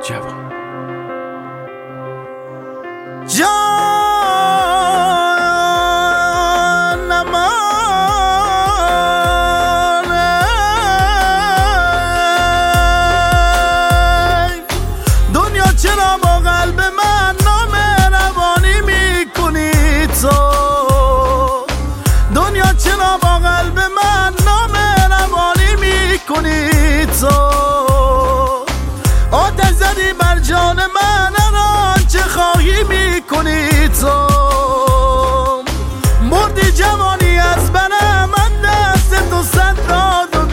جوان. دنیا چرا با قلب من نامهربانی میکنی تو؟ دنیا چرا با قلب من نامهربانی میکنی تو؟ آتش زدی بر جان من، الان چه خواهی میکنی تو؟ مردی جوانی از برم، من دست تو صد داد و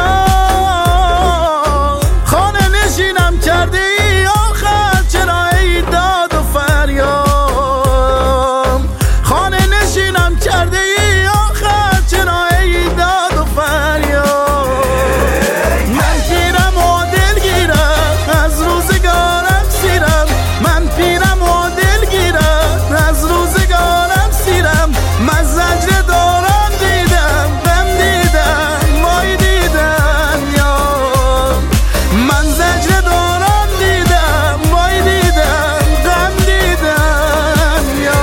بیدار. خانه نشینم کرده ای آخر، چرا ای داد و فریاد؟ خانه نشینم کرده ای آخر، چرا ای داد و فریاد؟ من پیرم و دلگیرم، از روزگارم سیرم. من پیرم و دلگیرم، از روزگارم سیرم. من زجر دوران دیدم، غم دیدم، وای دیدم یا. من زجر دوران دیدم، وای دیدم، غم دیدم یا.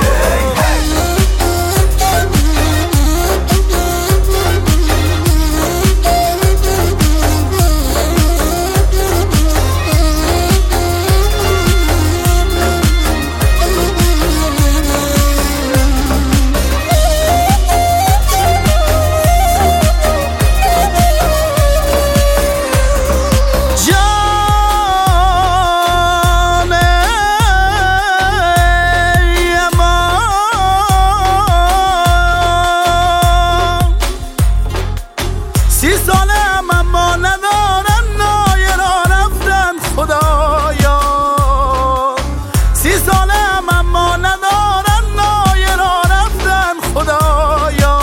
سی سالم اما ندارم نایه را رفتن خدایا. 30 سالم اما ندارم نایه را رفتن خدایا.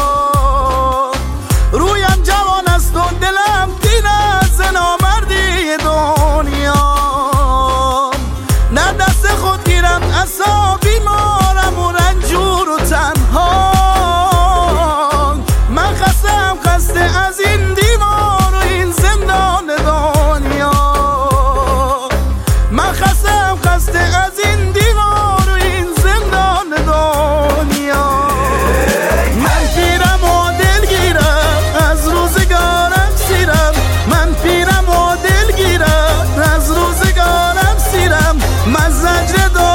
رویم جوان است و دلم دین از نامردی دنیا. نه دست خود گیرم عصا، بیمارم و رنجور و تنها. من خستم خسته از این دیوار و این زندان دنیا. من خستم خسته از این دیوار و این زندان دنیا. من پیرم و دلگیرم، از روزگارم سیرم. من پیرم و دلگیرم، از روزگارم سیرم. من زجر